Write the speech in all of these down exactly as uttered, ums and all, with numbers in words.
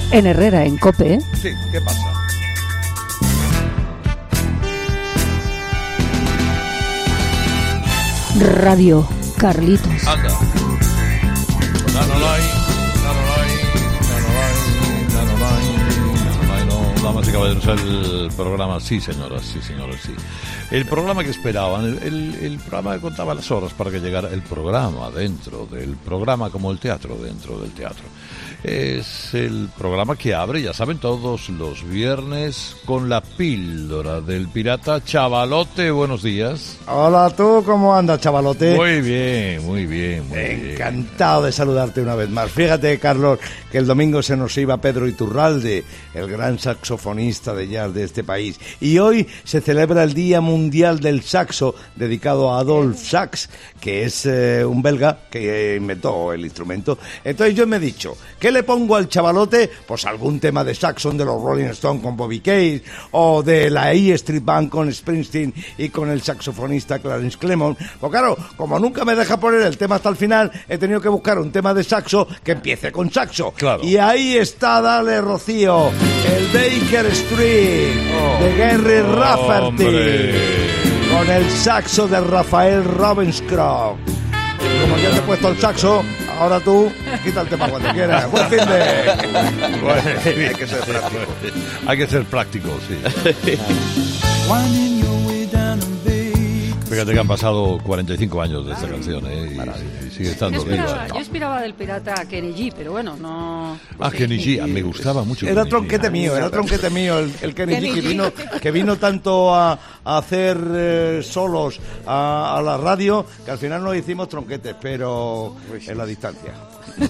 En Herrera, en COPE, ¿eh? Sí, ¿qué pasa? Radio Carlitos. Anda. Nanolai, nanolai, nanolai, nanolai, nanolai, no, damas y caballeros, el programa, sí señoras, sí señores, sí. El programa que esperaban, el, el, el programa que contaba las horas para que llegara el programa dentro del programa, como el teatro dentro del teatro. Es el programa que abre, ya saben, todos los viernes con la píldora del pirata. Chavalote, buenos días. Hola, ¿tú cómo andas, chavalote? Muy bien, muy bien, muy bien. Encantado de saludarte una vez más. Fíjate, Carlos, que el domingo se nos iba Pedro Iturralde, el gran saxofonista de jazz de este país. Y hoy se celebra el Día Mundial del Saxo, dedicado a Adolphe Sax, que es eh, un belga que inventó el instrumento. Entonces yo me he dicho, ¿qué le pongo al chavalote? Pues algún tema de Saxon de los Rolling Stones con Bobby Case, o de la E Street Band con Springsteen y con el saxofonista Clarence Clemons. Pues claro, como nunca me deja poner el tema hasta el final, he tenido que buscar un tema de saxo que empiece con saxo. Claro. Y ahí está, dale, Rocío, el Baker Street Oh, de Gary oh, Rafferty, hombre. con el saxo de Rafael Ravenscroft. Como ya te he puesto el saxo, ahora tú quita el tema cuando quieras. Buen fin de... Bueno, hay que ser práctico. Hay que ser práctico, sí. Fíjate que han pasado cuarenta y cinco años de esta canción, ¿eh? Y, y sigue estando Yo esperaba, viva. yo esperaba del pirata a Kenny G, pero bueno, no... Ah, Kenny G, me gustaba mucho. Era Kenny G. tronquete mío, era tronquete mío el, el Kenny G, que vino, que vino tanto a, a hacer eh, solos a, a la radio, que al final nos hicimos tronquetes, pero en la distancia. Un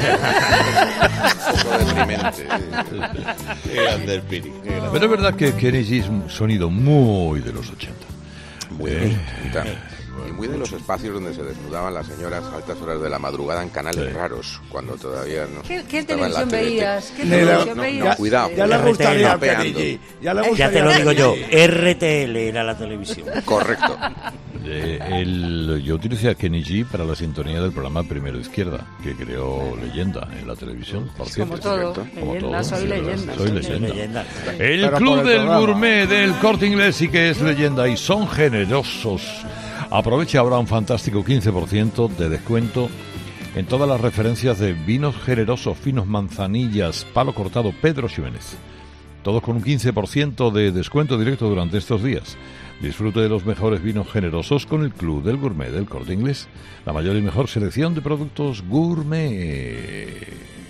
poco deprimente. Qué grande el Piri, qué grande. Pero es verdad que Kenny G es un sonido muy de los ochenta. Muy de los ochenta. Y muy de los espacios donde se desnudaban las señoras a altas horas de la madrugada en canales Sí. raros, cuando todavía no. ¿Qué, qué estaba en la televisión T V T. veías? ¿Qué Ni la- televisión no, veías? no, cuidado. Ya le gustaría al Mapeando. Kenny G. Ya le Ya gustaría Ya te lo al digo Kenny yo, G. R T L era la televisión. Correcto. Eh, el, yo utilicé a Kenny G para la sintonía del programa Primero Izquierda, que creó Leyenda en la televisión, por cierto. Como todo, Como leyenda, todo, soy sí, leyenda. Soy soy leyenda. Leyenda. El Pero Club por el del programa. Gourmet del Corte Inglés sí que es leyenda y son generosos. Aprovecha ahora un fantástico quince por ciento de descuento en todas las referencias de vinos generosos, finos Manzanillas, Palo Cortado, Pedro Ximénez. Todos con un quince por ciento de descuento directo durante estos días. Disfrute de los mejores vinos generosos con el Club del Gourmet del Corte Inglés. La mayor y mejor selección de productos gourmet.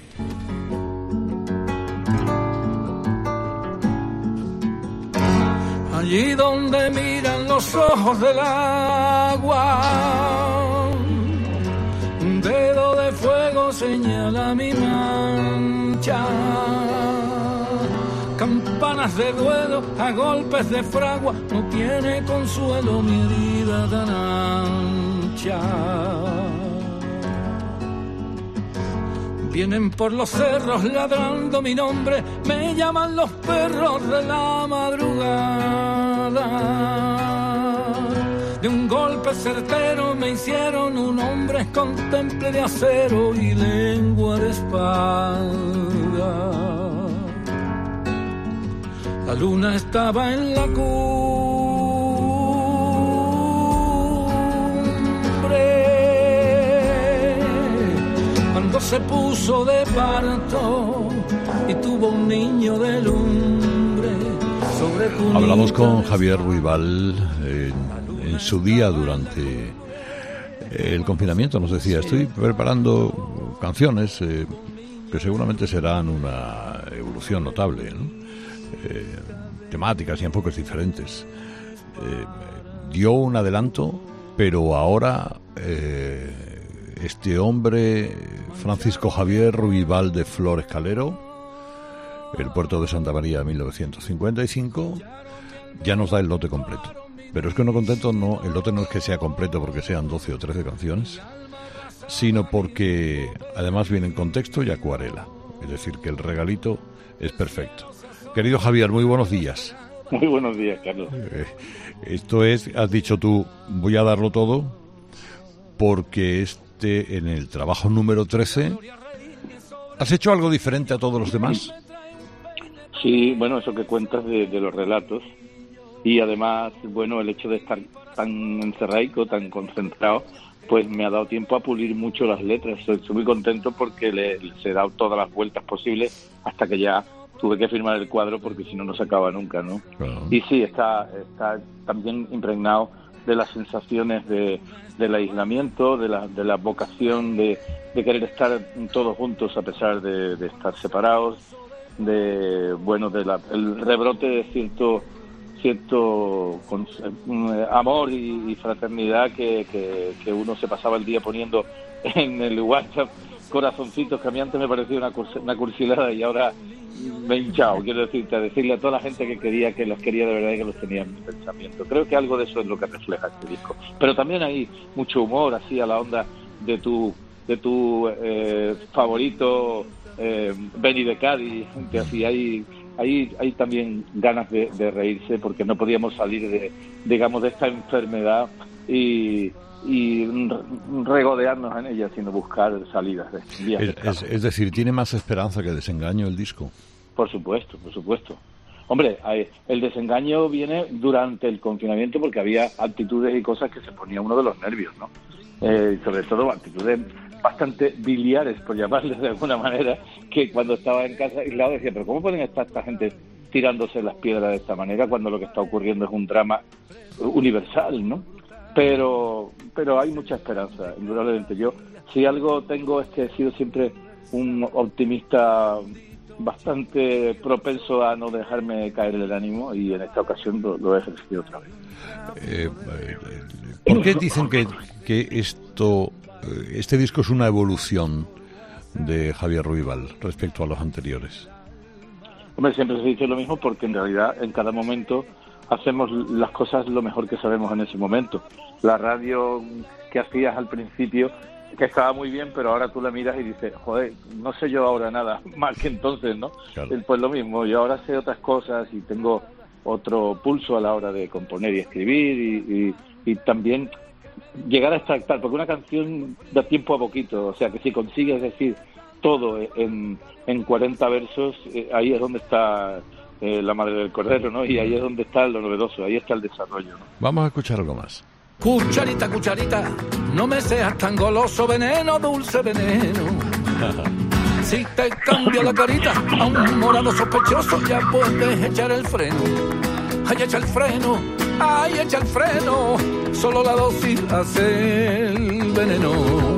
Allí donde miran los ojos del agua, un dedo de fuego señala mi mancha. Campanas de duelo a golpes de fragua, no tiene consuelo mi herida tan ancha. Vienen por los cerros ladrando mi nombre, me llaman los perros de la madrugada. De un golpe certero me hicieron un hombre con temple de acero y lengua de espada. La luna estaba en la cumbre cuando se puso de parto y tuvo un niño de lumbre sobre Cunita. Hablamos con Javier Ruibal en, en su día durante el confinamiento. Nos decía, estoy preparando canciones eh, que seguramente serán una evolución notable, ¿no? Eh, temáticas y enfoques diferentes. Eh, dio un adelanto, pero ahora eh, este hombre, Francisco Javier Ruibal de Flores Calero, el puerto de Santa María, mil novecientos cincuenta y cinco, ya nos da el lote completo. Pero es que no contento, no, el lote no es que sea completo porque sean doce o trece canciones, sino porque además viene en contexto y acuarela. Es decir, que el regalito es perfecto. Querido Javier, muy buenos días. Muy buenos días, Carlos. Eh, esto es, has dicho tú, voy a darlo todo, porque este, en el trabajo número trece, ¿Has hecho algo diferente a todos los demás? Sí, bueno, eso que cuentas de, de los relatos. Y además, bueno, el hecho de estar tan encerraico, tan concentrado, pues me ha dado tiempo a pulir mucho las letras. Estoy muy contento porque le, les he dado todas las vueltas posibles hasta que ya tuve que firmar el cuadro, porque si no, no se acaba nunca, ¿no? Claro. Y sí, está, está también impregnado de las sensaciones de, del aislamiento, de la, de la vocación de, de querer estar todos juntos a pesar de, de estar separados, de, bueno, de la, el rebrote de cierto cierto con, eh, amor y, y fraternidad que, que, que uno se pasaba el día poniendo en el WhatsApp corazoncitos, que a mí antes me parecía una, una cursilada y ahora me he hinchado, quiero decirte, a decirle a toda la gente que quería, que los quería de verdad y que los tenía en mi pensamiento. Creo que algo de eso es lo que refleja este disco. Pero también hay mucho humor, así a la onda de tu de tu eh, favorito eh, Benny de Cádiz, que así hay Hay, hay también ganas de, de reírse, porque no podíamos salir de, digamos, de esta enfermedad y, y regodearnos en ella, sino buscar salidas. De es, es, es decir, ¿tiene más esperanza que Desengaño el disco? Por supuesto, por supuesto. Hombre, el Desengaño viene durante el confinamiento porque había actitudes y cosas que se ponía uno de los nervios, ¿no? Eh, sobre todo actitudes bastante biliares, por llamarles de alguna manera, que cuando estaba en casa aislado decía, pero ¿cómo pueden estar esta gente tirándose las piedras de esta manera cuando lo que está ocurriendo es un drama universal, ¿no? Pero pero hay mucha esperanza, indudablemente. Yo, si algo tengo, es que he sido siempre un optimista bastante propenso a no dejarme caer el ánimo, y en esta ocasión lo, lo he ejercido otra vez. Eh, ¿Por qué dicen que, que esto este disco es una evolución de Javier Ruibal respecto a los anteriores? Hombre, siempre se dice lo mismo, porque en realidad en cada momento hacemos las cosas lo mejor que sabemos en ese momento. La radio que hacías al principio, que estaba muy bien, pero ahora tú la miras y dices, joder, no sé yo ahora nada más que entonces, ¿no? Claro. Pues lo mismo, yo ahora sé otras cosas y tengo otro pulso a la hora de componer y escribir, y, y, y también llegar a extractar, porque una canción da tiempo a poquito, o sea que si consigues decir todo en, en cuarenta versos, eh, ahí es donde está eh, la madre del cordero, ¿no? Y ahí es donde está lo novedoso, ahí está el desarrollo, ¿no? Vamos a escuchar algo más. Cucharita, cucharita, no me seas tan goloso, veneno, dulce veneno. Si te cambio la carita a un morado sospechoso, ya puedes echar el freno. Ay, echa el freno, ay, echa el freno, solo la dosis hace el veneno.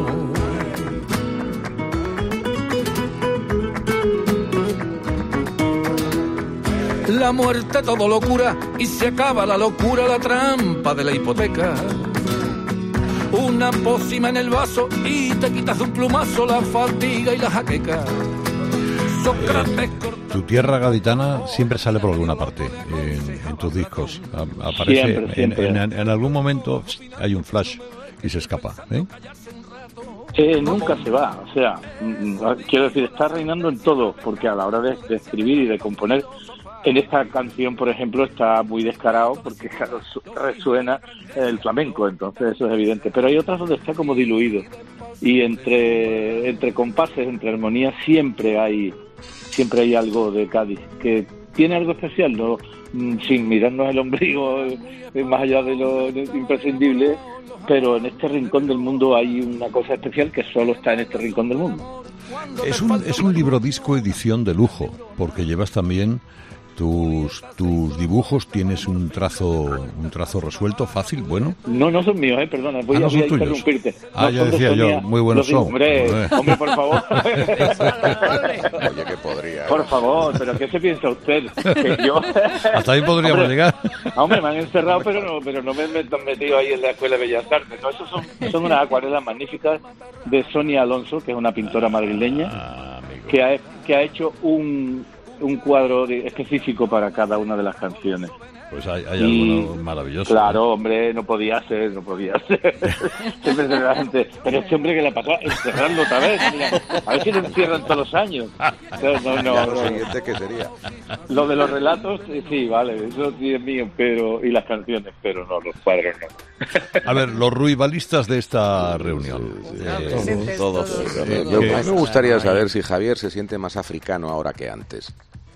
La muerte todo locura, y se acaba la locura, la trampa de la hipoteca. Una pócima en el vaso y te quitas de un plumazo la fatiga y la jaqueca. Sócrates corta... Tu tierra gaditana siempre sale por alguna parte en, en tus discos. A, aparece siempre, siempre. En, en, en algún momento hay un flash y se escapa, ¿eh? Eh, nunca se va, o sea, quiero decir, está reinando en todo, porque a la hora de, de escribir y de componer, en esta canción, por ejemplo, está muy descarado, porque claro, resuena el flamenco, entonces eso es evidente, pero hay otras donde está como diluido, y entre entre compases, entre armonías, siempre hay siempre hay algo de Cádiz, que tiene algo especial, no sin mirarnos el ombligo más allá de lo imprescindible, pero en este rincón del mundo hay una cosa especial que solo está en este rincón del mundo. Es un, es un libro disco edición de lujo, porque llevas también tus tus dibujos, tienes un trazo un trazo resuelto, fácil, bueno. No, no son míos, eh, perdona, voy, ah, no a, voy a interrumpirte. Ah, no ya decía yo, muy buenos son. Hombre, hombre, por favor. Oye, que podría. Por favor, pero ¿qué se piensa usted? Que yo... Hasta ahí podríamos hombre, llegar. Hombre, me han encerrado, pero no, pero no me han metido ahí en la Escuela de Bellas Artes. No, esos son, son unas acuarelas magníficas de Sonia Alonso, que es una pintora madrileña, ah, que ha, que ha hecho un... un cuadro de, específico para cada una de las canciones. Pues hay, hay Y, alguno maravilloso. Claro, hombre, no podía ser, no podía ser. Siempre se la gente, pero este hombre que le pasó, encerrarlo otra vez. Mira, a ver si lo encierran todos los años. No, no, no, Ya lo no. siguiente que sería. Lo de los relatos, eh, sí, vale, eso sí es mío, pero y las canciones, pero no, los cuadros no. A ver, los ruibalistas de esta reunión. Eh, Presentes todos. todos. eh, Yo, que- a mí me gustaría saber si Javier se siente más africano ahora que antes.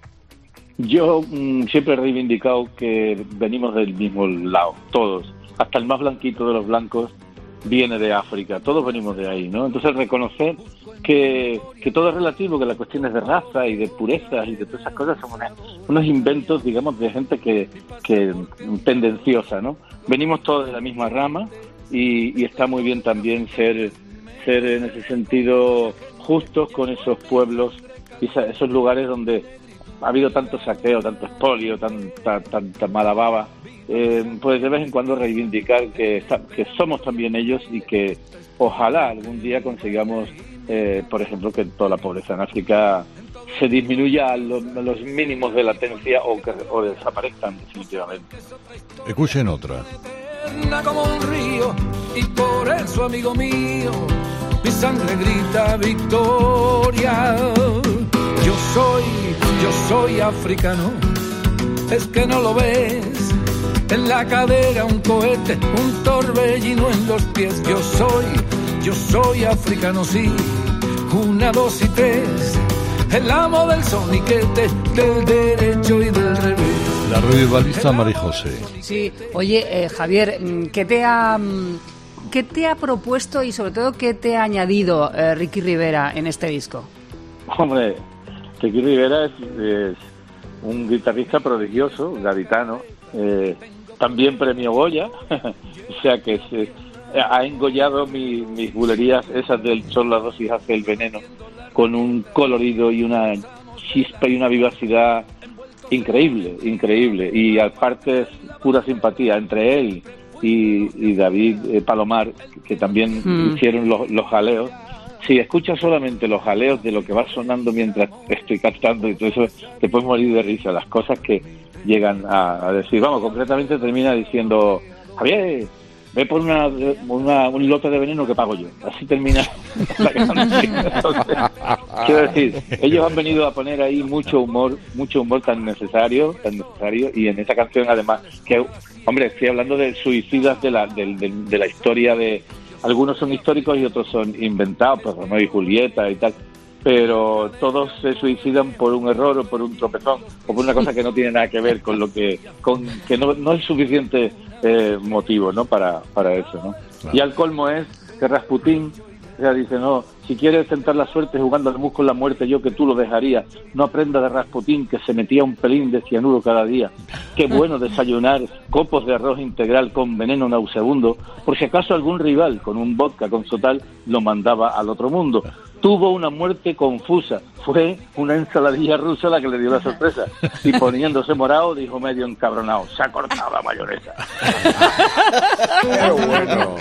Yo mm, siempre he reivindicado que venimos del mismo lado, todos. Hasta el más blanquito de los blancos viene de África, todos venimos de ahí, ¿no? Entonces reconocer que, que todo es relativo, que las cuestiones de raza y de purezas y de todas esas cosas son una- unos inventos, digamos, de gente que, que tendenciosa, ¿no? Venimos todos de la misma rama y, y está muy bien también ser, ser en ese sentido justos con esos pueblos y esa- esos lugares donde ha habido tanto saqueo, tanto expolio, tanta, tanta mala baba, eh, pues de vez en cuando reivindicar que, está- que somos también ellos y que ojalá algún día consigamos, eh, por ejemplo, que toda la pobreza en África se disminuya a los, a los mínimos de latencia o que o desaparezcan definitivamente. Escuchen otra. Eterna como un río, y por eso, amigo mío, mi sangre grita victoria. Yo soy, yo soy africano, es que no lo ves. En la cadera un cohete, un torbellino en los pies. Yo soy, yo soy africano, sí, una, dos y tres. El amo del soniquete, del derecho y del revés. La ruibalista María José. Sí, oye, eh, Javier, mm, ¿qué te ha mm, qué te ha propuesto y sobre todo qué te ha añadido eh, Ricky Rivera en este disco? Hombre, Ricky Rivera es, es un guitarrista prodigioso, gaditano, eh, también premio Goya, o sea que se, ha engollado mi, mis bulerías, esas del Son las dosis hace el veneno, con un colorido y una chispa y una vivacidad increíble, increíble, y aparte es pura simpatía entre él y, y David eh, Palomar, que también Mm. hicieron los, los jaleos. Si escuchas solamente los jaleos de lo que va sonando mientras estoy cantando y todo eso, te puedes morir de risa, las cosas que llegan a, a decir. Vamos, concretamente termina diciendo, Javier, ve por una, una, un lote de veneno que pago yo. Así termina la canción. Entonces, quiero decir, ellos han venido a poner ahí mucho humor, mucho humor tan necesario, tan necesario, y en esa canción además, que, hombre, estoy hablando de suicidas de la, de, de, de la historia de... Algunos son históricos y otros son inventados, pues Romeo y Julieta y tal, pero todos se suicidan por un error o por un tropezón o por una cosa que no tiene nada que ver con lo que, con que no, no es suficiente eh, motivo, ¿no? Para, para eso, ¿no? Claro. Y al colmo es que Rasputín ya dice, no, si quieres tentar la suerte jugando al mus con la muerte, yo que tú lo dejaría. No aprenda de Rasputín, que se metía un pelín de cianuro cada día. Qué bueno desayunar copos de arroz integral con veneno nauseabundo, por si acaso algún rival con un vodka con sotal lo mandaba al otro mundo. Tuvo una muerte confusa, fue una ensaladilla rusa la que le dio la sorpresa. Y poniéndose morado, dijo medio encabronado, se ha cortado la mayonesa. Qué bueno.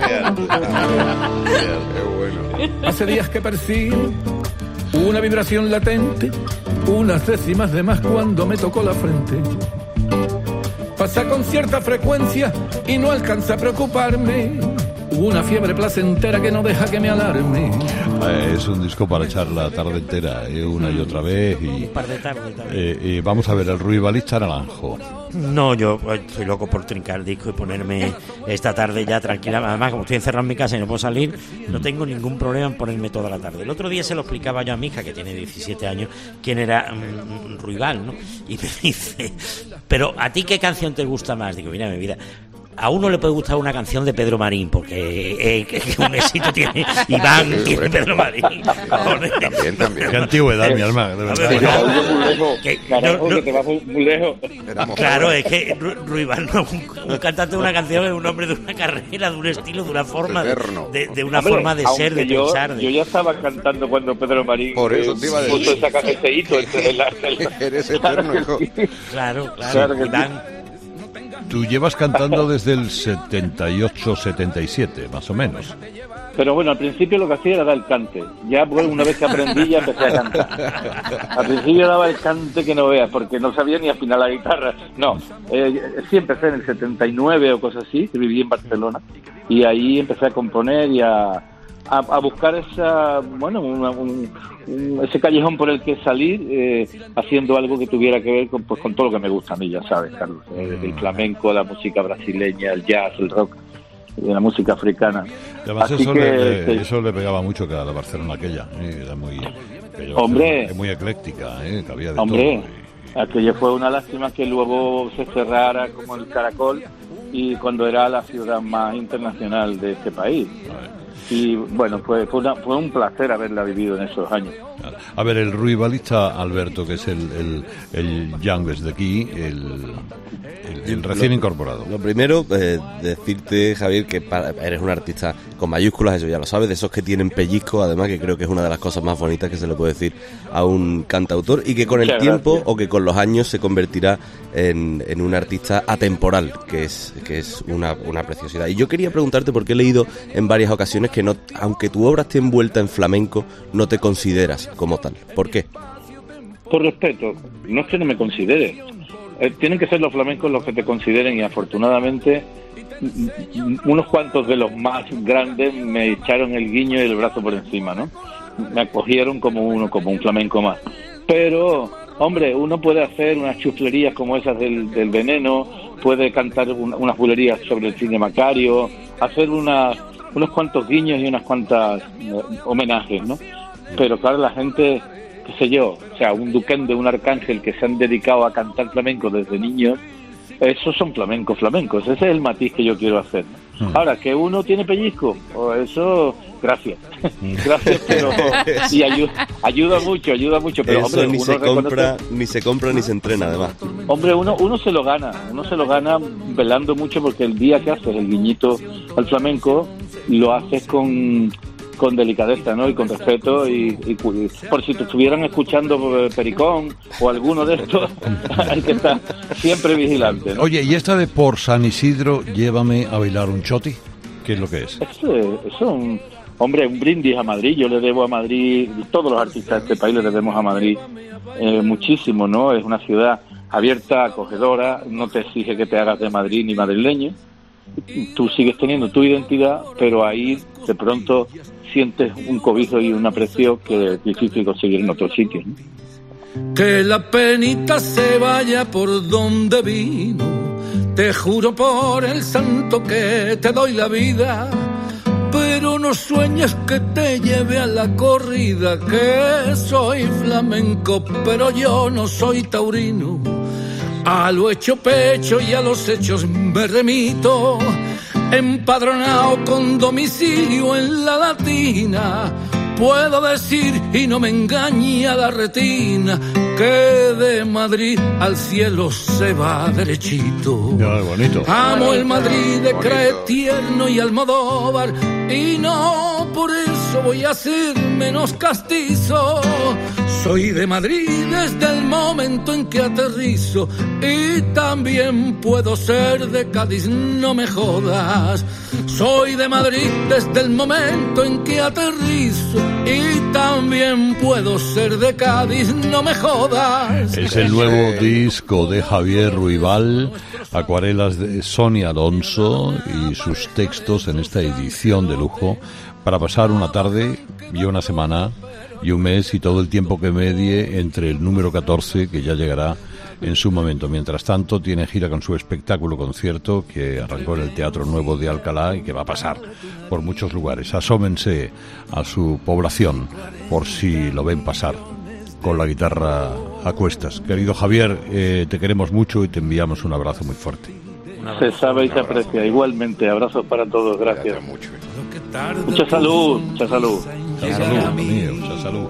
Qué bueno. Hace días que percibo una vibración latente, unas décimas de más cuando me tocó la frente. Pasa con cierta frecuencia y no alcanza a preocuparme. Una fiebre placentera que no deja que me alarme. Eh, es un disco para echar la tarde entera, eh, una y otra vez. Y, Un par de tardes también. eh, eh, vamos a ver, el ruibalista Naranjo. No, yo eh, estoy loco por trincar el disco y ponerme esta tarde ya tranquila. Además, como estoy encerrado en mi casa y no puedo salir, no tengo ningún problema en ponerme toda la tarde. El otro día se lo explicaba yo a mi hija, que tiene diecisiete años, quién era um, Ruibal, ¿no? Y me dice, pero ¿a ti qué canción te gusta más? Digo, mira, mi vida, a uno le puede gustar una canción de Pedro Marín, porque eh, que, que un éxito tiene Iván, Sí, tiene hombre. Pedro Marín. También, también. Qué antigüedad, mi alma, de verdad. ver, Te vas muy lejos, Que- carajo, no, no. que te vas muy, muy lejos. Éramos Claro, jóvenes. es que Ru- Ruibal no es un, un cantante de una canción, es un hombre de una carrera, de un estilo, de una forma, de, Eterno. de, de una Hombre, forma de ser, de aunque yo, pensar. de- yo ya estaba cantando cuando Pedro Marín Por eso eh, te iba a puso decir. esa ca- ese hito entre la, la- Eres eterno, hijo. Claro, claro. Claro que sí. Iván, Tú llevas cantando desde el setenta y ocho, setenta y siete, más o menos. Pero bueno, al principio lo que hacía era dar el cante. Ya pues, una vez que aprendí ya empecé a cantar. Al principio daba el cante que no veas, porque no sabía ni afinar la guitarra. No, eh, sí empecé en el setenta y nueve o cosas así, que viví en Barcelona, y ahí empecé a componer y a, a, a buscar esa, bueno, una, un, un, ese callejón por el que salir, eh, haciendo algo que tuviera que ver con, pues, con todo lo que me gusta a mí, ya sabes, Carlos. Eh, el flamenco, la música brasileña, el jazz, el rock, de la música africana. Y además Así eso, que, le, sí. eso le pegaba mucho que a la Barcelona aquella, ¿eh? Era muy, hombre, muy ecléctica, ¿eh? Que había de hombre, todo. aquello fue una lástima que luego se cerrara como el Caracol, y cuando era la ciudad más internacional de este país. Y bueno, fue, fue, una, fue un placer haberla vivido en esos años. A ver, el ruibalista Alberto, que es el, el, el youngest de aquí, el, el, el recién lo, incorporado. Lo primero, eh, decirte, Javier, que para, eres un artista con mayúsculas, eso ya lo sabes, de esos que tienen pellizco, además, que creo que es una de las cosas más bonitas que se le puede decir a un cantautor, y que con el Muchas tiempo gracias. o que con los años se convertirá en, en un artista atemporal, que es, que es una, una preciosidad. Y yo quería preguntarte, porque he leído en varias ocasiones que no, aunque tu obra esté envuelta en flamenco, no te consideras como tal. ¿Por qué? Por respeto, no es que no me considere. Eh, tienen que ser los flamencos los que te consideren, y afortunadamente unos cuantos de los más grandes me echaron el guiño y el brazo por encima, ¿no? Me acogieron como uno, como un flamenco más. Pero, hombre, uno puede hacer unas chuflerías como esas del, del Veneno, puede cantar un, unas bulerías sobre el cine Macario, hacer unas, unos cuantos guiños y unas cuantas eh, homenajes, ¿no? Pero claro, la gente, qué sé yo, o sea, un duquende, un arcángel que se han dedicado a cantar flamenco desde niños, esos son flamencos, flamencos. Ese es el matiz que yo quiero hacer, ¿no? Mm. Ahora, que uno tiene pellizco, o eso, gracias. Gracias, pero... Y ayuda, ayuda mucho, ayuda mucho. Pero, eso hombre, ni uno se reconoce, compra, ni se compra ni se entrena, además. Hombre, uno, uno se lo gana, uno se lo gana velando mucho, porque el día que haces el guiñito al flamenco, lo haces con... con delicadeza, ¿no? Y con respeto, y, y, y por si te estuvieran escuchando Pericón o alguno de estos, hay que estar siempre vigilante, ¿no? Oye, ¿y esta de por San Isidro, llévame a bailar un choti? ¿Qué es lo que es? Eso es, eso es un, hombre, un brindis a Madrid. Yo le debo a Madrid, todos los artistas de este país le debemos a Madrid eh, muchísimo, ¿no? Es una ciudad abierta, acogedora, no te exige que te hagas de Madrid ni madrileño. Tú sigues teniendo tu identidad, pero ahí de pronto sientes un cobijo y un aprecio que es difícil conseguir en otros sitios, ¿no? Que la penita se vaya por donde vino, te juro por el santo que te doy la vida, pero no sueñes que te lleve a la corrida, que soy flamenco, pero yo no soy taurino. A lo hecho pecho y a los hechos me remito, empadronado con domicilio en la Latina. Puedo decir, y no me engaña la retina, que de Madrid al cielo se va derechito. Ya, bonito. Amo el Madrid de Bonito. Cretierno y Almodóvar, y no por eso voy a ser menos castizo. Soy de Madrid desde el momento en que aterrizo, y también puedo ser de Cádiz, no me jodas. Soy de Madrid desde el momento en que aterrizo, y también puedo ser de Cádiz, no me jodas. Es el nuevo disco de Javier Ruibal, acuarelas de Sonia Alonso y sus textos en esta edición de lujo para pasar una tarde y una semana y un mes y todo el tiempo que medie entre el número catorce, que ya llegará en su momento. Mientras tanto, tiene gira con su espectáculo concierto, que arrancó en el Teatro Nuevo de Alcalá y que va a pasar por muchos lugares. Asómense a su población por si lo ven pasar con la guitarra a cuestas. Querido Javier, eh, te queremos mucho y te enviamos un abrazo muy fuerte. Se sabe y se aprecia. Igualmente, abrazos para todos, gracias. Gracias mucho. Mucha salud, mucha salud. Mucha salud, amigo mío, mucha salud.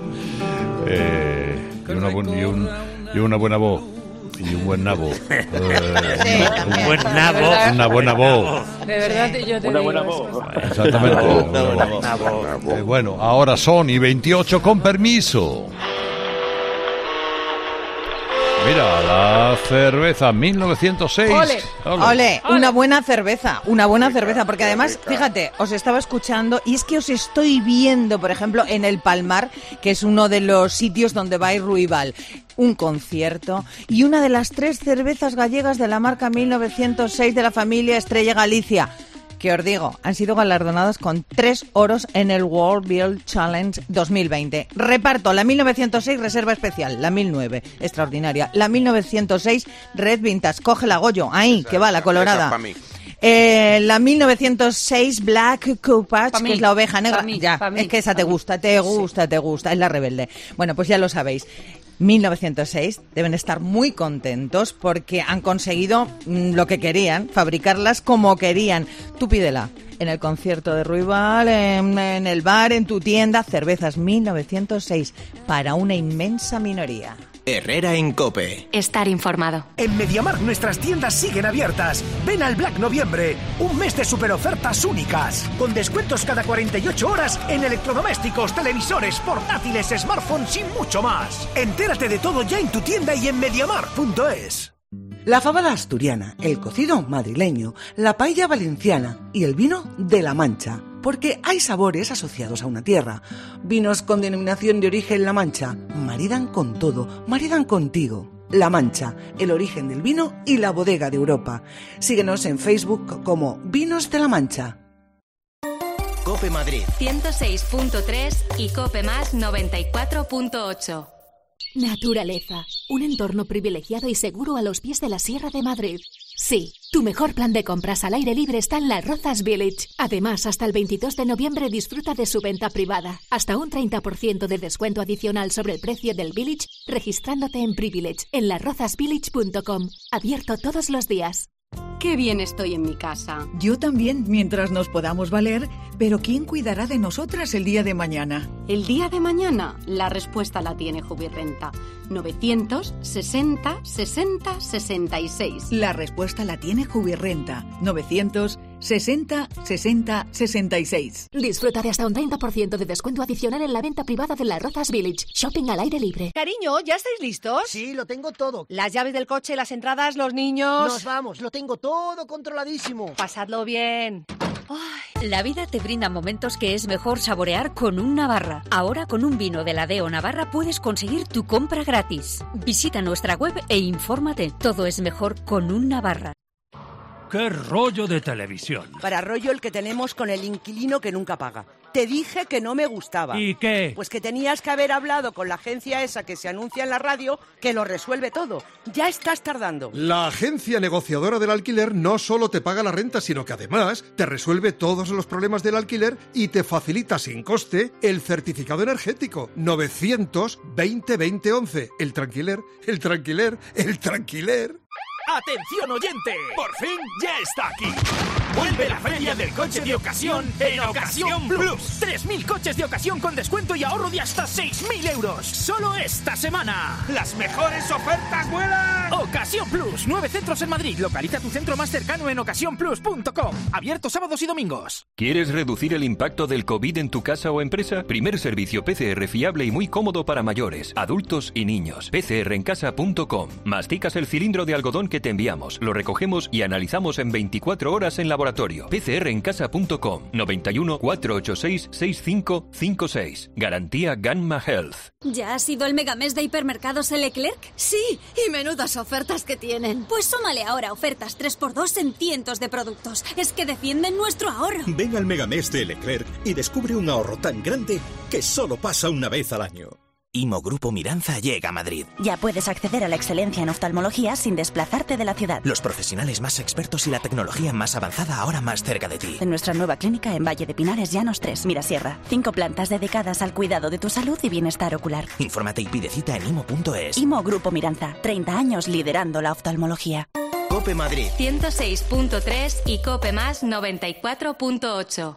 Eh, y, una buen, y, un, y una buena voz. Y un buen nabo. Eh, Un buen nabo. Una buena voz. De verdad, yo te Una digo buena eso. voz. Exactamente. Una buena voz. Nabo. Eh, bueno, ahora son y veintiocho, con permiso. Mira, la cerveza mil novecientos seis. Ole. Ole. Ole, una buena cerveza, una buena cerveza, porque además, fíjate, os estaba escuchando y es que os estoy viendo, por ejemplo, en el Palmar, que es uno de los sitios donde va a ir Ruibal, un concierto y una de las tres cervezas gallegas de la marca mil novecientos seis de la familia Estrella Galicia. Que os digo, han sido galardonados con tres oros en el World Beer Challenge dos mil veinte. Reparto, la mil novecientos seis Reserva Especial, la mil nueve, extraordinaria, la mil novecientos seis Red Vintage, cógela Goyo, ahí, que va, la colorada. Eh, la mil novecientos seis Black Coupage, que es la oveja negra. mí, ya, mí, es que esa te gusta, te gusta, sí. te gusta, es la rebelde. Bueno, pues ya lo sabéis. mil novecientos seis deben estar muy contentos porque han conseguido mmm, lo que querían, fabricarlas como querían. Tú pídela en el concierto de Ruibal, en, en el bar, en tu tienda. Cervezas mil novecientos seis para una inmensa minoría. Herrera en COPE. Estar informado. En MediaMarkt nuestras tiendas siguen abiertas. Ven al Black Noviembre, un mes de superofertas únicas, con descuentos cada cuarenta y ocho horas en electrodomésticos, televisores, portátiles, smartphones y mucho más. Entérate de todo ya en tu tienda y en mediamarkt punto es. La fabada asturiana, el cocido madrileño, la paella valenciana y el vino de La Mancha. Porque hay sabores asociados a una tierra. Vinos con denominación de origen La Mancha maridan con todo, maridan contigo. La Mancha, el origen del vino y la bodega de Europa. Síguenos en Facebook como Vinos de La Mancha. COPE Madrid ciento seis punto tres y COPE Más noventa y cuatro punto ocho. Naturaleza, un entorno privilegiado y seguro a los pies de la Sierra de Madrid. Sí, tu mejor plan de compras al aire libre está en Las Rozas Village. Además, hasta el veintidós de noviembre disfruta de su venta privada. Hasta un treinta por ciento de descuento adicional sobre el precio del Village registrándote en Privilege en las rozas village punto com. Abierto todos los días. Qué bien estoy en mi casa. Yo también, mientras nos podamos valer, pero ¿quién cuidará de nosotras el día de mañana? El día de mañana, la respuesta la tiene Jubirrenta. novecientos sesenta sesenta sesenta y seis. La respuesta la tiene Jubirrenta. novecientos sesenta sesenta sesenta y seis. Disfruta de hasta un treinta por ciento de descuento adicional en la venta privada de Las Rozas Village. Shopping al aire libre. Cariño, ¿ya estáis listos? Sí, lo tengo todo. Las llaves del coche, las entradas, los niños... Nos vamos, lo tengo todo controladísimo. Pasadlo bien. Ay, la vida te brinda momentos que es mejor saborear con un Navarra. Ahora con un vino de la Deo Navarra puedes conseguir tu compra gratis. Visita nuestra web e infórmate. Todo es mejor con un Navarra. ¡Qué rollo de televisión! Para rollo el que tenemos con el inquilino que nunca paga. Te dije que no me gustaba. ¿Y qué? Pues que tenías que haber hablado con la agencia esa que se anuncia en la radio, que lo resuelve todo. Ya estás tardando. La agencia negociadora del alquiler no solo te paga la renta, sino que además te resuelve todos los problemas del alquiler y te facilita sin coste el certificado energético. novecientos veinte veinte once. El tranquiler, el tranquiler, el tranquiler. ¡Atención oyente! ¡Por fin ya está aquí! ¡Vuelve la feria del coche de ocasión en Ocasión Plus! tres mil coches de ocasión con descuento y ahorro de hasta seis mil euros. ¡Solo esta semana! ¡Las mejores ofertas vuelan! Ocasión Plus. Nueve centros en Madrid. Localiza tu centro más cercano en ocasión plus punto com. Abierto sábados y domingos. ¿Quieres reducir el impacto del COVID en tu casa o empresa? Primer servicio P C R fiable y muy cómodo para mayores, adultos y niños. P C R en casa punto com. Masticas el cilindro de algodón que te enviamos, lo recogemos y analizamos en veinticuatro horas en laboratorio. P C R en casa punto com. noventa y uno, cuatrocientos ochenta y seis, sesenta y cinco cincuenta y seis. Garantía Gamma Health. ¿Ya has ido al megamés de hipermercados El Leclerc? Sí, y menudas ofertas que tienen. Pues súmale ahora ofertas tres por dos en cientos de productos. Es que defienden nuestro ahorro. Ven al megamés de Leclerc y descubre un ahorro tan grande que solo pasa una vez al año. Imo Grupo Miranza llega a Madrid. Ya puedes acceder a la excelencia en oftalmología sin desplazarte de la ciudad. Los profesionales más expertos y la tecnología más avanzada ahora más cerca de ti. En nuestra nueva clínica en Valle de Pinares, Llanos tres, Mirasierra. Cinco plantas dedicadas al cuidado de tu salud y bienestar ocular. Infórmate y pide cita en imo punto es. Imo Grupo Miranza. treinta años liderando la oftalmología. COPE Madrid ciento seis punto tres y COPE Más noventa y cuatro punto ocho.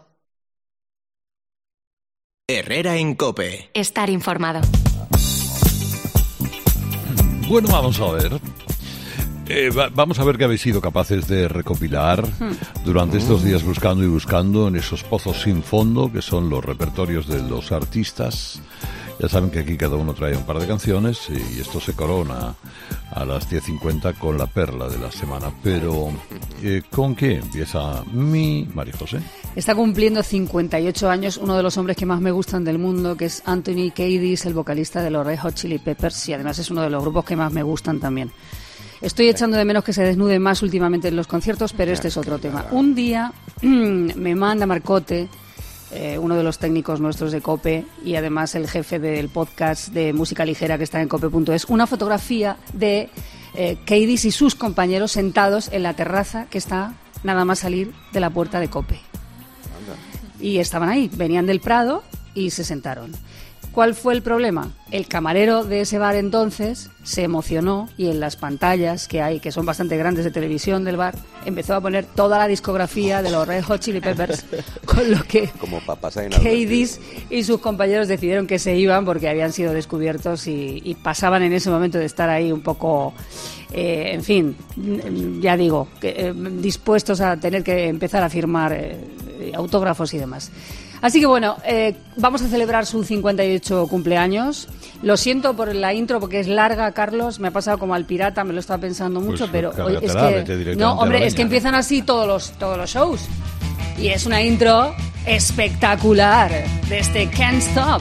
Herrera en COPE. Estar informado. Bueno, vamos a ver. Eh, va, vamos a ver qué habéis sido capaces de recopilar durante estos días buscando y buscando en esos pozos sin fondo que son los repertorios de los artistas. Ya saben que aquí cada uno trae un par de canciones y esto se corona a las diez cincuenta con la perla de la semana. Pero, eh, ¿con qué empieza mi María José? Está cumpliendo cincuenta y ocho años uno de los hombres que más me gustan del mundo, que es Anthony Kiedis, el vocalista de los Red Hot Chili Peppers, y además es uno de los grupos que más me gustan también. Estoy echando de menos que se desnude más últimamente en los conciertos, pero este es otro tema. Un día me manda Marcote, eh, uno de los técnicos nuestros de COPE y además el jefe del podcast de música ligera que está en cope punto es, una fotografía de eh, Kiedis y sus compañeros sentados en la terraza que está nada más salir de la puerta de COPE. Y estaban ahí, venían del Prado y se sentaron. ¿Cuál fue el problema? El camarero de ese bar entonces se emocionó y en las pantallas que hay, que son bastante grandes de televisión del bar, empezó a poner toda la discografía de los Red Hot Chili Peppers, con lo que Kiedis y sus compañeros decidieron que se iban porque habían sido descubiertos y, y pasaban en ese momento de estar ahí un poco, eh, en fin, ya digo, que, eh, dispuestos a tener que empezar a firmar eh, autógrafos y demás. Así que bueno, eh, vamos a celebrar su cincuenta y ocho cumpleaños. Lo siento por la intro porque es larga, Carlos. Me ha pasado como al pirata, me lo estaba pensando mucho, pues, pero oye, es que no, hombre, es que empiezan así todos los todos los shows y es una intro espectacular de este Can't Stop.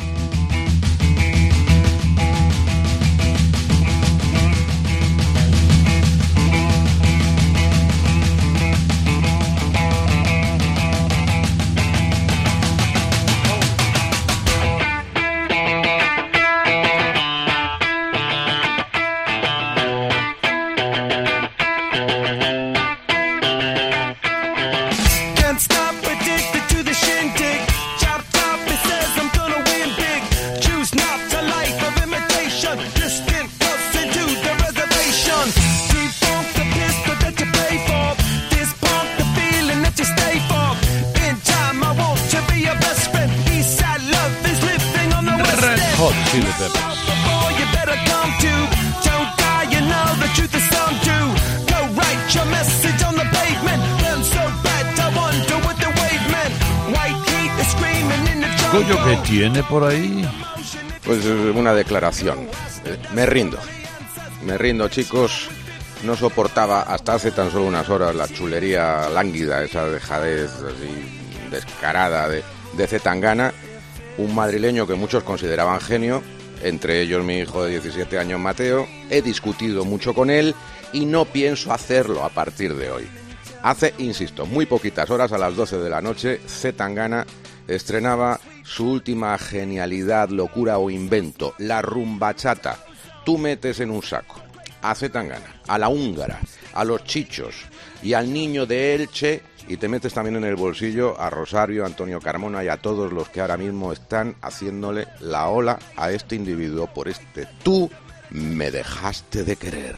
¿Qué tiene por ahí? Pues una declaración. Me rindo. Me rindo, chicos. No soportaba hasta hace tan solo unas horas la chulería lánguida, esa dejadez así descarada de, de Zetangana, un madrileño que muchos consideraban genio, entre ellos mi hijo de diecisiete años, Mateo. He discutido mucho con él y no pienso hacerlo a partir de hoy. Hace, insisto, muy poquitas horas, a las doce de la noche, Zetangana estrenaba su última genialidad, locura o invento, la rumbachata. Tú metes en un saco a Zetangana, a la húngara, a los chichos y al niño de Elche y te metes también en el bolsillo a Rosario, Antonio Carmona y a todos los que ahora mismo están haciéndole la ola a este individuo por este tú me dejaste de querer.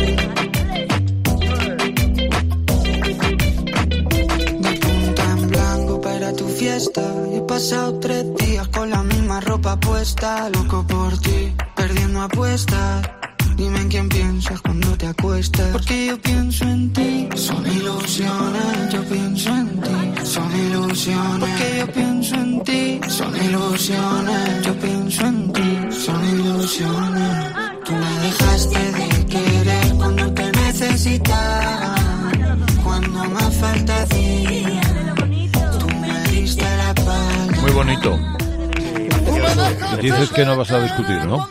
He pasado tres días con la misma ropa puesta, loco por ti, perdiendo apuestas. Dime en quién piensas cuando te acuestas, porque yo pienso en ti. Son ilusiones, yo pienso en ti. Son ilusiones, porque yo pienso en ti. Son ilusiones, yo pienso en ti. Son ilusiones. Tú me dejaste de querer cuando te necesitaba, cuando más falta hacía. Muy bonito. Dices que no vas a discutir, ¿no?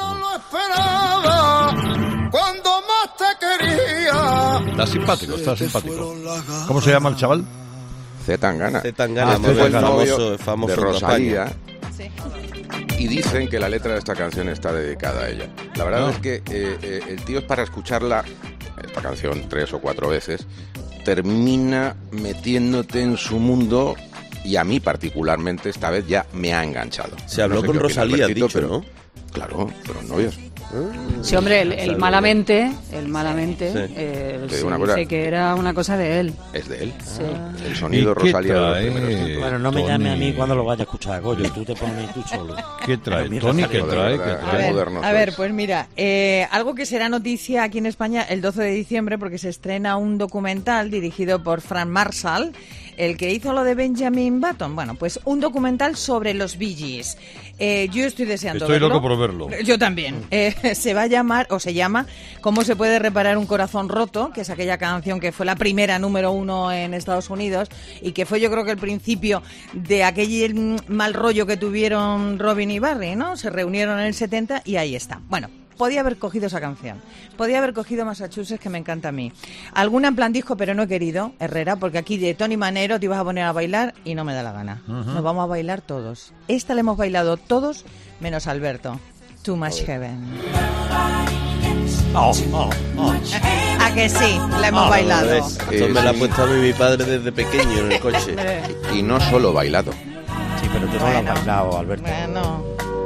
Cuando más te quería. Está simpático, está simpático. ¿Cómo se llama el chaval? Zetangana. Zetangana, ah, este fue el famoso, novio famoso de Rosalía. Sí. Y dicen que la letra de esta canción está dedicada a ella. La verdad no. es que eh, eh, el tío es para escucharla, esta canción, tres o cuatro veces, termina metiéndote en su mundo. Y a mí particularmente esta vez ya me ha enganchado. Se habló no sé con Rosalía, has dicho, pero ¿no? Claro, fueron novios. Sí, hombre, el, el malamente, el malamente, Sí. eh, Te sí, digo una cosa. dice que era una cosa de él. Es de él. Sí. El sonido ¿Y qué Rosalía de los trae, primeros. Bueno, no me Tony? llame a mí cuando lo vaya a escuchar, Goyo, tú te pones tú solo. ¿Qué trae? Pero Tony, mira, ¿qué Javier, trae? de ¿Qué verdad, trae? qué A ver, moderno a ver, sois. pues mira, eh, algo que será noticia aquí en España el doce de diciembre porque se estrena un documental dirigido por Frank Marshall, el que hizo lo de Benjamin Button. Bueno, pues un documental sobre los Bee Gees. Eh, yo estoy deseando Estoy verlo. loco por verlo. Yo también. Eh, se va a llamar, o se llama, ¿Cómo se puede reparar un corazón roto?, que es aquella canción que fue la primera número uno en Estados Unidos y que fue, yo creo que el principio de aquel mm, mal rollo que tuvieron Robin y Barry, ¿no? Se reunieron en el setenta y ahí está. Bueno, podía haber cogido esa canción. Podía haber cogido Massachusetts, que me encanta a mí. Alguna en plan disco, pero no he querido, Herrera, porque aquí de Tony Manero te ibas a poner a bailar y no me da la gana. Ujú. Nos vamos a bailar todos. Esta la hemos bailado todos, menos Alberto. Too Much Heaven. Oh, oh, oh. ¿A que sí? La hemos Ah, bailado. ¿Ves? Esto me la ha puesto a mí mi padre desde pequeño en el coche. Y no solo bailado. Sí, pero tú no lo has bailado, Alberto. Bueno,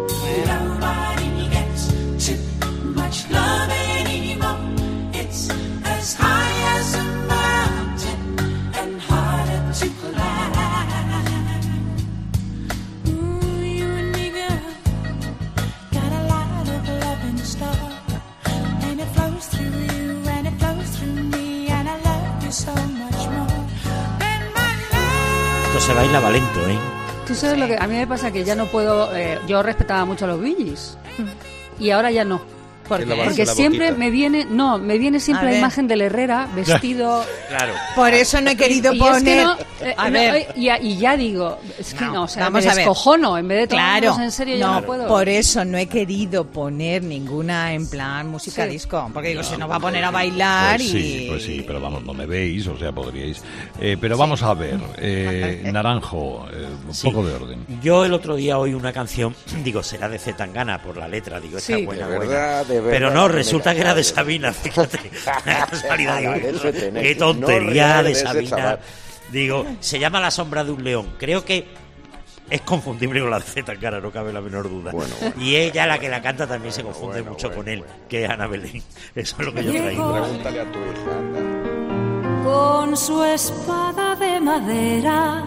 Esto se baila valento, ¿eh? Tú sabes lo que a mí me pasa, que ya no puedo. Eh, yo respetaba mucho a los Bee Gees y ahora ya no. ¿Por qué? Porque la siempre boquita. me viene, no, me viene siempre A la ver. imagen del Herrera vestido. Claro. por eso no he querido y es que poner... no, eh, a no, ver, eh, y, y ya digo, es que No, no, o sea, vamos me a ver. descojono, en vez de claro, tomarnos en serio, yo no puedo. por eso no he querido poner ninguna en plan música Sí. disco, porque digo, se nos va a poner a bailar Pues y... sí, pues sí, pero vamos, no me veis, o sea, podríais. Eh, pero vamos a ver, eh, Naranjo, eh, un Sí. poco de orden. Yo el otro día oí una canción, digo, será de Zetangana por la letra, digo, está Sí. buena, De buena. verdad, de verdad, Pero no, no me resulta que era de cago. Sabina, fíjate. La casualidad, digo, Eso tenés. qué No tontería rías de de ese Sabina. chaval. Digo, se llama La sombra de un león. Creo que es confundible con la de Zetangana, no cabe la menor duda. Bueno, bueno. Y ella, la que la canta, también se confunde bueno, mucho bueno, con él, bueno. que es Ana Belén. Eso es lo que yo traigo. Pregúntale a tu hija, anda. Con su espada de madera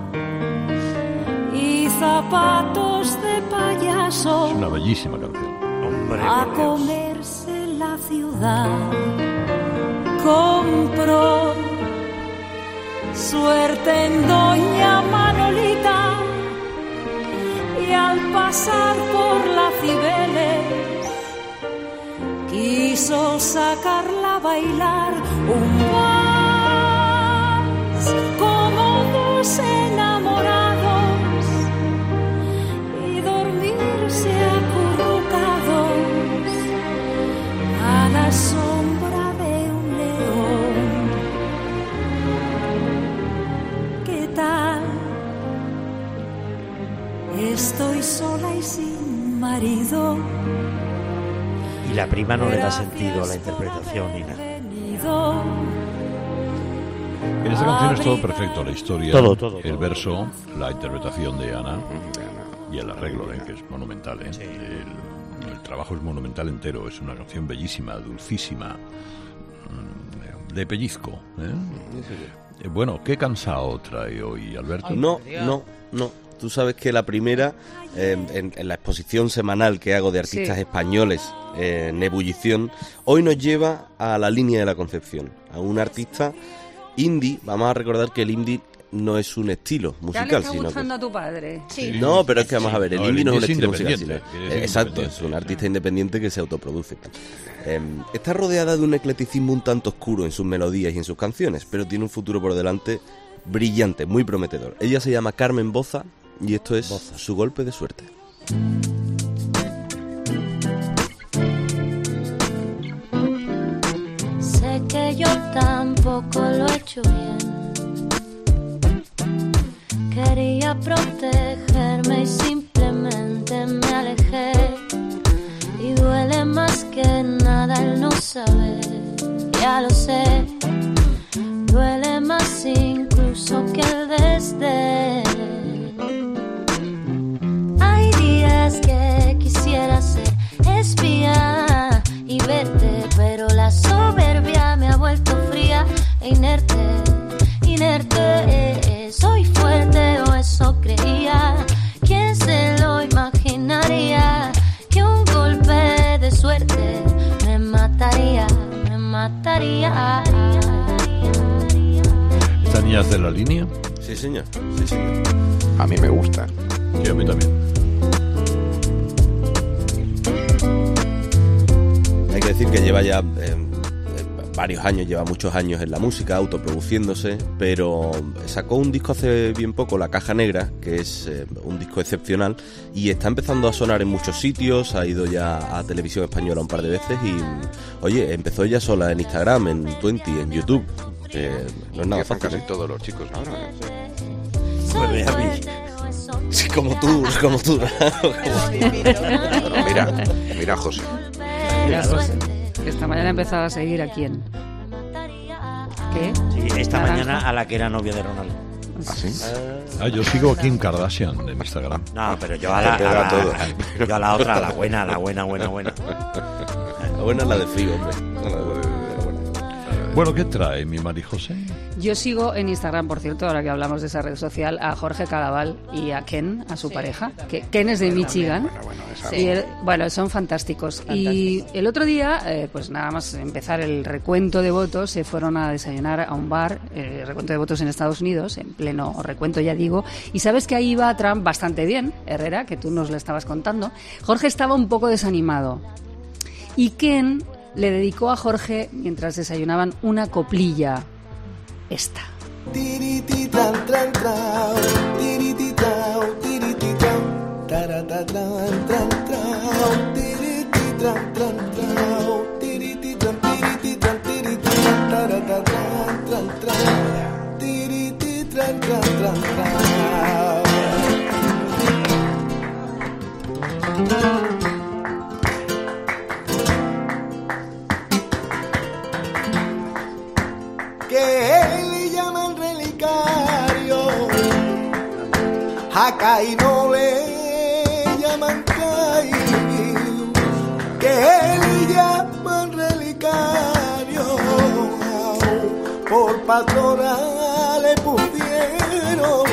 y zapatos de payaso Es una bellísima canción. Hombre, a por Dios. comerse la ciudad. Compró suerte en Doña Manolita y al pasar por la Cibeles quiso sacarla a bailar un vals como dos enamorados y dormirse acurrucados a la sombra de un león. ¿Qué tal? Estoy sola y sin marido. Y la prima no le da sentido a la interpretación ni nada. Venido. En esta canción es todo perfecto, la historia, Todo, todo, el todo. verso, la interpretación de Ana y el arreglo, ¿eh? Que es monumental. ¿eh? El, el trabajo es monumental entero, es una canción bellísima, dulcísima, mm, de pellizco. ¿eh? Eh, Bueno, ¿qué cansado trae hoy, Alberto? No, no, no. Tú sabes que la primera, eh, en, en la exposición semanal que hago de artistas Sí. españoles eh, en ebullición, hoy nos lleva a la línea de la Concepción, a un artista indie. Vamos a recordar que el indie no es un estilo Ya le musical, está sino que... gustando a tu padre. No, pero es que vamos a ver, el No, el indie no es un indie es estilo musical, sino... independiente, quiere decir eh, Exacto, independiente. es un artista independiente que se autoproduce. Eh, está rodeada de un eclecticismo un tanto oscuro en sus melodías y en sus canciones, pero tiene un futuro por delante brillante, muy prometedor. Ella se llama Carmen Boza y esto es Su golpe de suerte. Sé que yo tampoco lo he hecho bien. Quería protegerme y simplemente me alejé. Y duele más que nada el no saber, ya lo sé. Duele más incluso que el desdén. Hay días que quisiera ser espía ¿Señas de la línea? Sí, señor. Sí, señor. A mí me gusta. Y a mí también. Hay que decir que lleva ya eh, varios años, lleva muchos años en la música, autoproduciéndose, pero sacó un disco hace bien poco, La Caja Negra, que es eh, un disco excepcional, y está empezando a sonar en muchos sitios, ha ido ya a Televisión Española un par de veces y, oye, empezó ella sola en Instagram, en Twenty, en YouTube. Eh, no es nada fácil. Casi ¿eh? todos los chicos ahora. Pues ve a mí. Sí, como tú, como tú. Pero mira, mira José. Mira, José, que esta mañana empezaba a seguir a quién. ¿Qué? Sí, esta Naranja. mañana a la que era novia de Ronaldo. ¿Ah, sí? Ah, yo sigo a Kim Kardashian en Instagram. No, pero yo a la, a la, todo. yo a la otra, a la buena, a la buena, buena, buena. La buena es la de frío, hombre. La de- la buena. Bueno, ¿qué trae mi Mari José? Yo sigo en Instagram, por cierto, ahora que hablamos de esa red social, a Jorge Cadaval y a Ken, a su pareja. Que Ken es de Michigan. Bueno, bueno, esa- Y el- bueno, son fantásticos. Y el otro día, eh, pues nada más empezar el recuento de votos, se fueron a desayunar a un bar, eh, recuento de votos en Estados Unidos, en pleno recuento ya digo, y sabes que ahí iba Trump bastante bien, Herrera, que tú nos lo estabas contando. Jorge estaba un poco desanimado. Y Ken le dedicó a Jorge, mientras desayunaban, una coplilla. Esta. Tiriti tran tran trao, tiriti trao, tiriti trao, tarata tran tran trao, tiriti tran tran trao, tiriti tran tiriti tran tiriti tran, tarata tran tran trao, tiriti tran tran tran trao. Que le llaman relicario, a Caín no le llaman Caín, que le llaman relicario, por patrona le pusieron,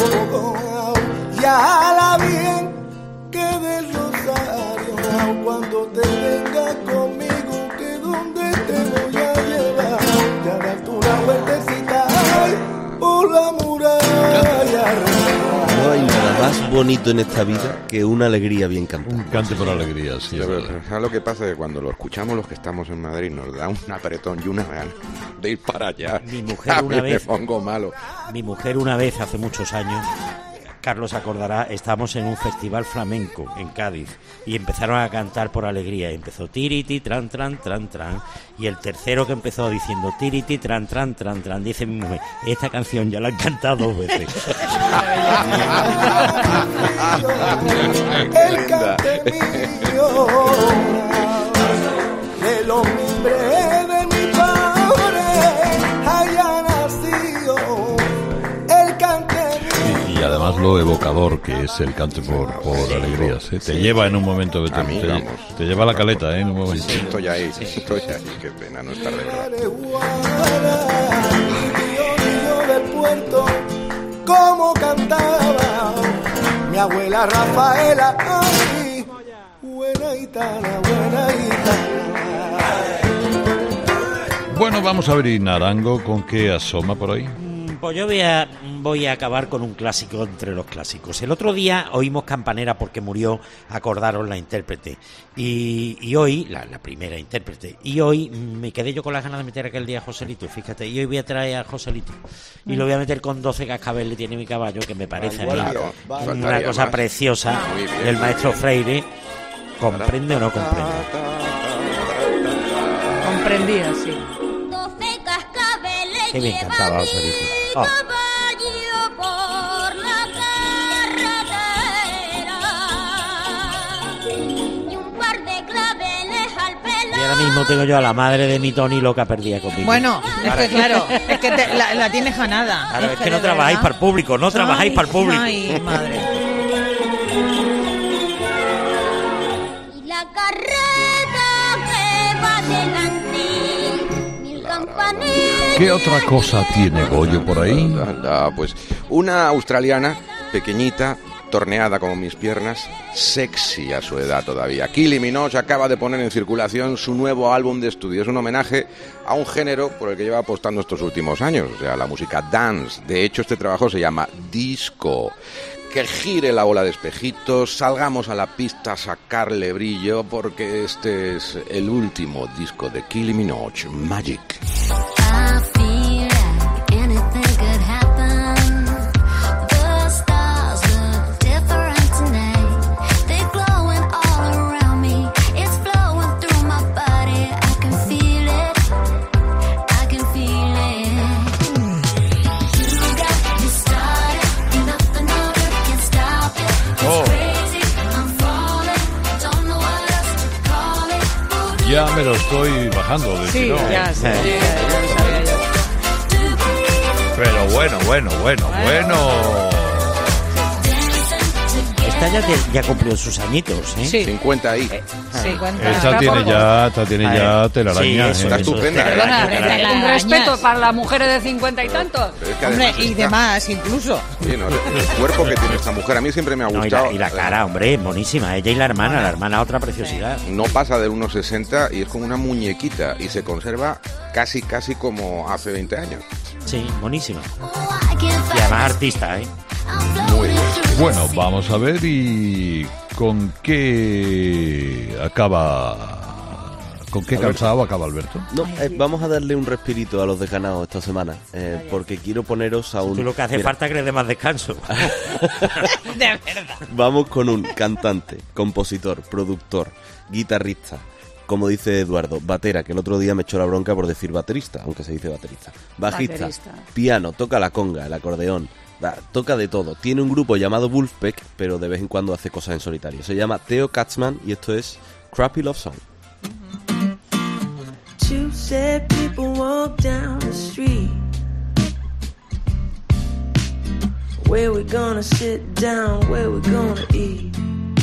ya la bien que del rosario, cuando te venga conmigo, que donde te voy a llevar, ya darte una vueltecita ay, por la muralla. No hay nada más bonito en esta vida que una alegría bien cantada. Un cante por alegría, sí. Ya, pero, ¿sabes lo que pasa? Que cuando lo escuchamos los que estamos en Madrid nos da un apretón y una gana de ir para allá. Mi mujer A una mí vez- me pongo malo. Mi mujer una vez, hace muchos años, Carlos acordará, estábamos en un festival flamenco en Cádiz y empezaron a cantar por alegría. Empezó tiriti, tran, tran, tran, tran. Y el tercero que empezó diciendo tiriti, tran, tran, tran, tran, dice mi mujer, esta canción ya la han cantado dos veces. El cante mío, de los mimbres de mi padre haya nacido, el cante mío. Y además lo evocador que es el cante por, por alegrías. ¿eh? Te lleva en un momento, te, A mí, te, vamos. te lleva a la caleta, ¿eh? En un momento. Estoy ahí, estoy ahí. Qué pena no estar de verdad. Niño del puerto, como cantaba mi abuela Rafaela, ay, buena gitana, buena gitana. Bueno, vamos a ver, ¿y Narango con qué asoma por ahí? Pues yo voy a, voy a acabar con un clásico entre los clásicos. El otro día oímos Campanera porque murió, acordaron la intérprete. Y, y hoy, la, la primera intérprete, y hoy me quedé yo con las ganas de meter aquel día a Joselito, fíjate. Y hoy voy a traer a Joselito. Y lo voy a meter con doce cascabeles, tiene mi caballo, que me parece a mí Claro, una faltaría cosa más. preciosa Muy bien. del maestro Freire. ¿Comprende o no comprende? Comprendía, sí. Qué bien cantaba Joselito. Oh. por la carretera y un par de claveles al pelo. Y ahora mismo tengo yo a la madre de mi Tony loca perdida conmigo. Bueno, es que claro, es que te- la, la tienes ganada. Claro, es que no de trabajáis verdad. para el público, no trabajáis Ay, para el público. Ay, madre. Y la carreta que va delante, mil campaneros. ¿Qué otra cosa tiene Goyo por ahí? Ah, pues una australiana pequeñita, torneada como mis piernas, sexy a su edad todavía. Kylie Minogue acaba de poner en circulación su nuevo álbum de estudio. Es un homenaje a un género por el que lleva apostando estos últimos años, o sea, la música dance. De hecho, este trabajo se llama Disco. Que gire la bola de espejitos, salgamos a la pista a sacarle brillo, porque este es el último disco de Kylie Minogue, Magic. Ya me lo estoy bajando de Sí, tirón. ya, sí, ya, ya lo sabía yo. Pero bueno, bueno, bueno, bueno. Esta ya, te- ya cumplió sus añitos, ¿eh? Sí. cincuenta ahí. Esta tiene ya, esta tiene ya telaraña. Sí, eso, ¿eh? eso, estupenda. Perdona, Telaraña. un respeto para las mujeres de cincuenta y tantos. Pero es que Hombre, además y está- demás, incluso. Sí, no, el el cuerpo que tiene esta mujer a mí siempre me ha No, y, gustado. la, y la cara, hombre, buenísima. Ella y la hermana, la hermana otra preciosidad. No pasa del uno sesenta y es como una muñequita y se conserva casi, casi como hace veinte años. Sí, buenísima. Y además artista, ¿eh? Muy bien. Bueno, vamos a ver y con qué acaba. ¿Con qué Alberto. cansado acaba Alberto? No, eh, vamos a darle un respirito a los desganados esta semana, eh, porque quiero poneros a un... Tú lo que hace Mira, falta es que le dé más descanso. De verdad. Vamos con un cantante, compositor, productor, guitarrista, como dice Eduardo, batera, que el otro día me echó la bronca por decir baterista, aunque se dice baterista. Bajista, Baterista. piano, toca la conga, el acordeón, va, toca de todo. Tiene un grupo llamado Wolfpack, pero de vez en cuando hace cosas en solitario. Se llama Theo Katzman y esto es Crappy Love Song. Two sad people walk down the street. Where we gonna sit down, where we gonna eat.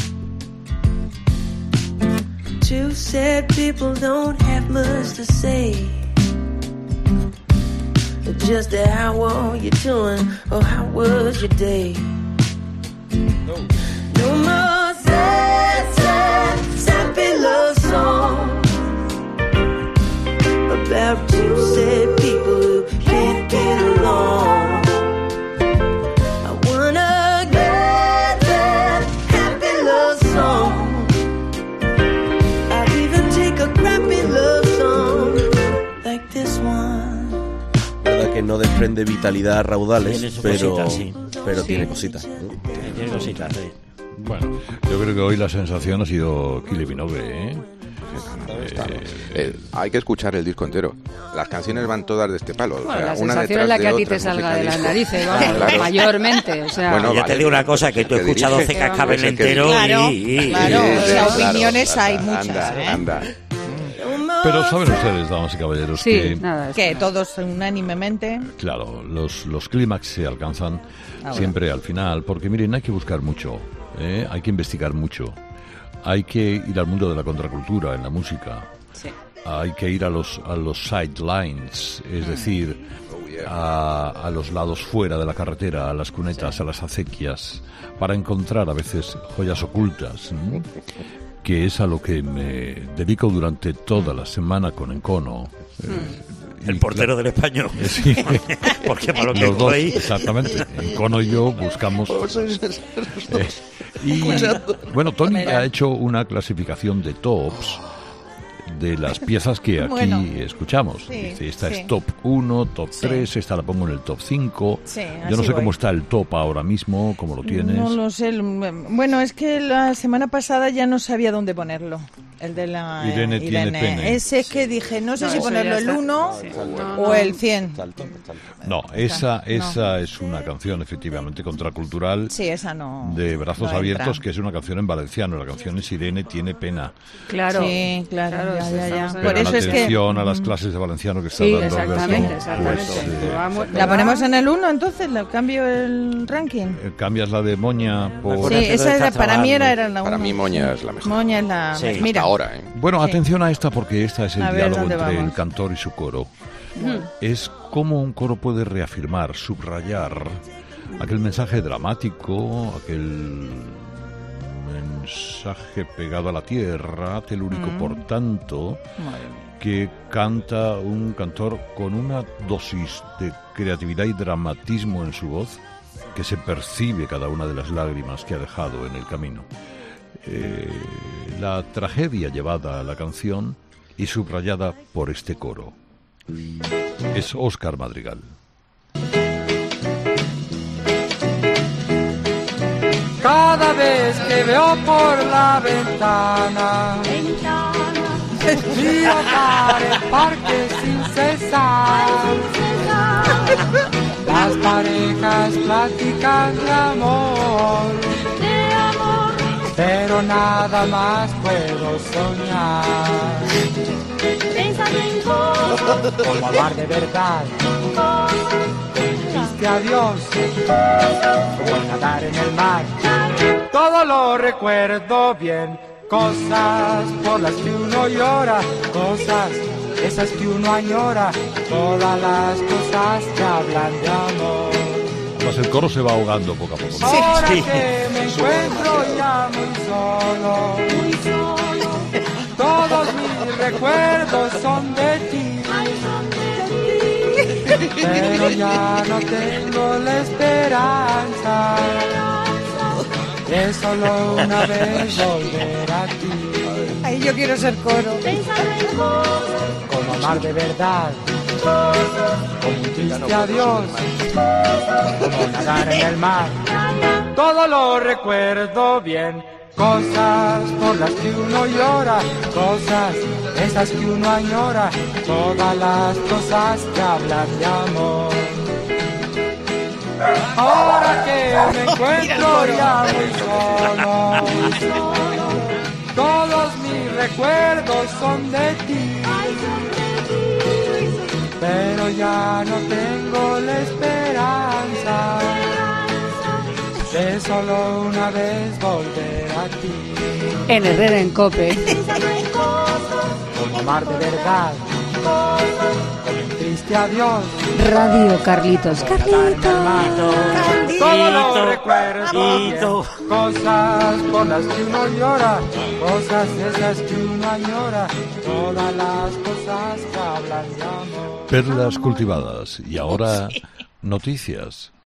Two sad people don't have much to say. Just a how are you doing, or how was your day? No more sad, sad, sappy love song about two sad people who can't get along. I wanna get that happy love song. I'd even take a crappy love song like this one. verdad que no desprende vitalidad a raudales, Tiene su pero, cosita, sí. pero Sí. tiene cositas. ¿eh? Tiene cositas, sí. Bueno, yo creo que hoy la sensación ha sido Kylie Minogue, ¿eh? Eh, hay que escuchar el disco entero. Las canciones van todas de este palo. o Bueno, sea, la una sensación detrás es la de que a ti otra, te salga música de las disco. narices, vamos, Claro. mayormente. O sea, Bueno, yo vale, te digo una cosa, que tú he que escuchado dirige. C K Cable Es el que entero Claro, y... y- claro, y- o sea, Claro, opiniones anda, hay muchas. Anda, ¿eh? anda. Pero saben ustedes, damas y caballeros, sí, que nada. Que todos unánimemente. claro, los, los clímax se alcanzan Ahora. siempre al final, porque miren, hay que buscar mucho, ¿eh? Hay que investigar mucho, hay que ir al mundo de la contracultura en la música, Sí. hay que ir a los a los sidelines, es decir, a, a los lados fuera de la carretera, a las cunetas, a las acequias, para encontrar a veces joyas ocultas, ¿no? Que es a lo que me dedico durante toda la semana con Encono. Eh, El y portero cla- del Español. Eh, sí. Porque para lo que Los dos, voy... exactamente. Encono y yo buscamos. Eh, y bueno, Tony ha hecho una clasificación de tops de las piezas que aquí Bueno. escuchamos. Sí, Dice, esta sí. es top uno, top Sí. tres, esta la pongo en el top cinco. Sí, Yo no así sé cómo voy. está el top ahora mismo, cómo lo tienes. No lo sé. Bueno, es que la semana pasada ya no sabía dónde ponerlo. El de la eh, Irene tiene pene. Ese es que dije, no sé No, si eso ponerlo ya el está. uno Sí. o No, no. el cien. No, esa, esa es una canción efectivamente contracultural. Sí, esa no. De Brazos no Abiertos, entra. que es una canción en valenciano. La canción es Irene tiene pena. Claro. Sí, claro, Claro, ya, sí, ya, ya. estamos Por Pero hablando- eso en es que atención a las clases de valenciano que está Sí, dando exactamente, Alberto, exactamente. pues, eh, Vamos- ¿La ponemos en el uno entonces? ¿Le cambio el ranking? eh, cambias la de Moña por... Por Sí, eso esa está era, para mí era, era la Para uno. mí Moña es la mejor. Moña es la... Sí. Mira, Hasta ahora, ¿eh? Bueno, Sí. atención a esta porque esta es el A ver, diálogo ¿dónde entre vamos? el cantor y su coro. Ujú. Es cómo un coro puede reafirmar, subrayar aquel mensaje dramático, aquel mensaje pegado a la tierra, telúrico Mm. por tanto, que canta un cantor con una dosis de creatividad y dramatismo en su voz, que se percibe cada una de las lágrimas que ha dejado en el camino. Eh, la tragedia llevada a la canción y subrayada por este coro. Es Óscar Madrigal. Cada vez que veo por la ventana, miro para el parque sin cesar. Las parejas platican de amor, pero nada más puedo soñar. Como amar de verdad, triste adiós, como nadar en el mar. Todo lo recuerdo bien, cosas por las que uno llora, cosas esas que uno añora, todas las cosas que hablan de amor. Además el coro se va ahogando poco a poco. Sí, ahora sí. Que me encuentro ya muy solo, muy solo, todos mis recuerdos son de ti, pero ya no tengo la esperanza de solo una vez volver a ti. Ay, yo quiero ser coro. Como amar de verdad, como un triste adiós, como nadar en el mar. Todo lo recuerdo bien, cosas por las que uno llora, cosas esas que uno añora, todas las cosas que hablan de amor. Ahora que me encuentro ya muy solo, todos mis recuerdos son de ti, pero ya no tengo la esperanza de solo una vez volver a ti. En Herrera en Cope. Como amar de verdad, como un triste adiós. Radio Carlitos. Carlitos. Todo lo recuerdo, cosas por las que uno llora, cosas esas que uno añora, todas las cosas que hablan de amor. Perlas cultivadas. Y ahora, noticias.